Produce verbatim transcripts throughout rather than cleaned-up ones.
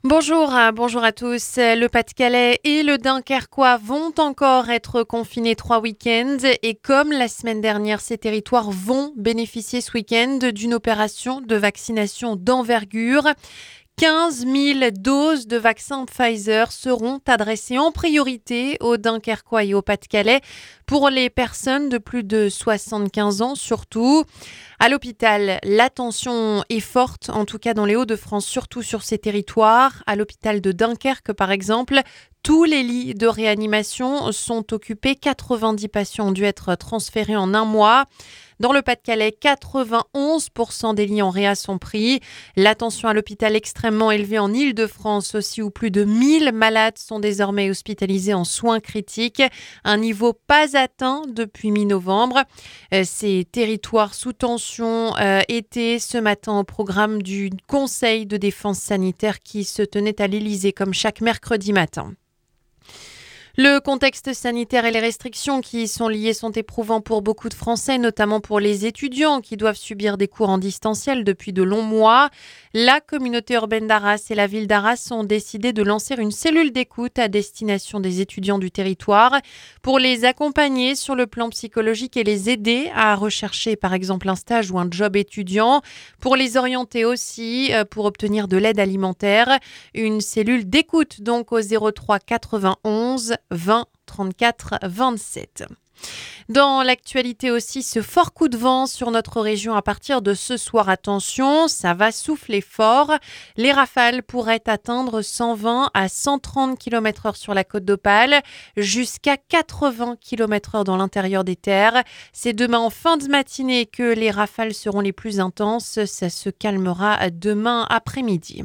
Bonjour, euh, bonjour à tous. Le Pas-de-Calais et le Dunkerquois vont encore être confinés trois week-ends et comme la semaine dernière, ces territoires vont bénéficier ce week-end d'une opération de vaccination d'envergure. quinze mille doses de vaccin Pfizer seront adressées en priorité au Dunkerquois et au Pas-de-Calais pour les personnes de plus de soixante-quinze ans surtout. À l'hôpital, l'attention est forte, en tout cas dans les Hauts-de-France, surtout sur ces territoires. À l'hôpital de Dunkerque, par exemple, tous les lits de réanimation sont occupés. quatre-vingt-dix patients ont dû être transférés en un mois. Dans le Pas-de-Calais, quatre-vingt-onze pour cent des lits en réa sont pris. L'attention à l'hôpital extrêmement élevée en Île-de-France aussi, où plus de mille malades sont désormais hospitalisés en soins critiques. Un niveau pas atteint depuis mi-novembre. Euh, ces territoires sous tension euh, étaient ce matin au programme du Conseil de défense sanitaire qui se tenait à l'Élysée comme chaque mercredi matin. Le contexte sanitaire et les restrictions qui y sont liées sont éprouvants pour beaucoup de Français, notamment pour les étudiants qui doivent subir des cours en distanciel depuis de longs mois. La communauté urbaine d'Arras et la ville d'Arras ont décidé de lancer une cellule d'écoute à destination des étudiants du territoire pour les accompagner sur le plan psychologique et les aider à rechercher par exemple un stage ou un job étudiant, pour les orienter aussi pour obtenir de l'aide alimentaire. Une cellule d'écoute donc au zéro trois quatre-vingt-onze vingt trente-quatre vingt-sept. Dans l'actualité aussi, ce fort coup de vent sur notre région à partir de ce soir. Attention, ça va souffler fort. Les rafales pourraient atteindre cent vingt à cent trente kilomètres heure sur la côte d'Opale, jusqu'à quatre-vingts kilomètres heure dans l'intérieur des terres. C'est demain en fin de matinée que les rafales seront les plus intenses. Ça se calmera demain après-midi.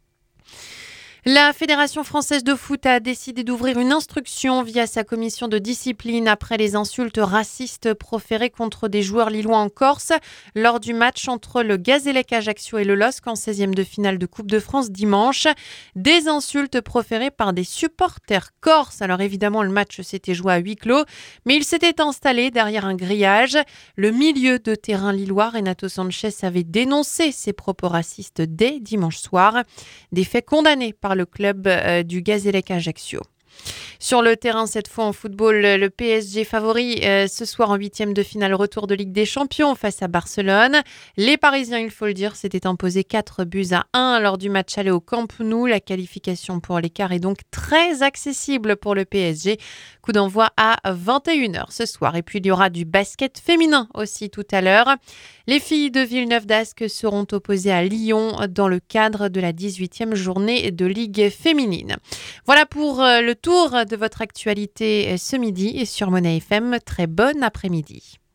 La Fédération française de foot a décidé d'ouvrir une instruction via sa commission de discipline après les insultes racistes proférées contre des joueurs lillois en Corse lors du match entre le Gazélec Ajaccio et le L O S C en seizième de finale de Coupe de France dimanche. Des insultes proférées par des supporters corses. Alors évidemment, le match s'était joué à huis clos, mais il s'était installé derrière un grillage. Le milieu de terrain lillois, Renato Sanchez, avait dénoncé ces propos racistes dès dimanche soir. Des faits condamnés par le club euh, du Gazélec Ajaccio. Sur le terrain, cette fois en football, le P S G favori euh, ce soir en huitième de finale, retour de Ligue des Champions face à Barcelone. Les Parisiens, il faut le dire, s'étaient imposés quatre buts à un lors du match aller au Camp Nou. La qualification pour l'écart est donc très accessible pour le P S G. Coup d'envoi à vingt et une heures ce soir. Et puis il y aura du basket féminin aussi tout à l'heure. Les filles de Villeneuve d'Ascq seront opposées à Lyon dans le cadre de la dix-huitième journée de Ligue féminine. Voilà pour euh, le tour de votre actualité ce midi et sur Monnaie F M. Très bon après-midi.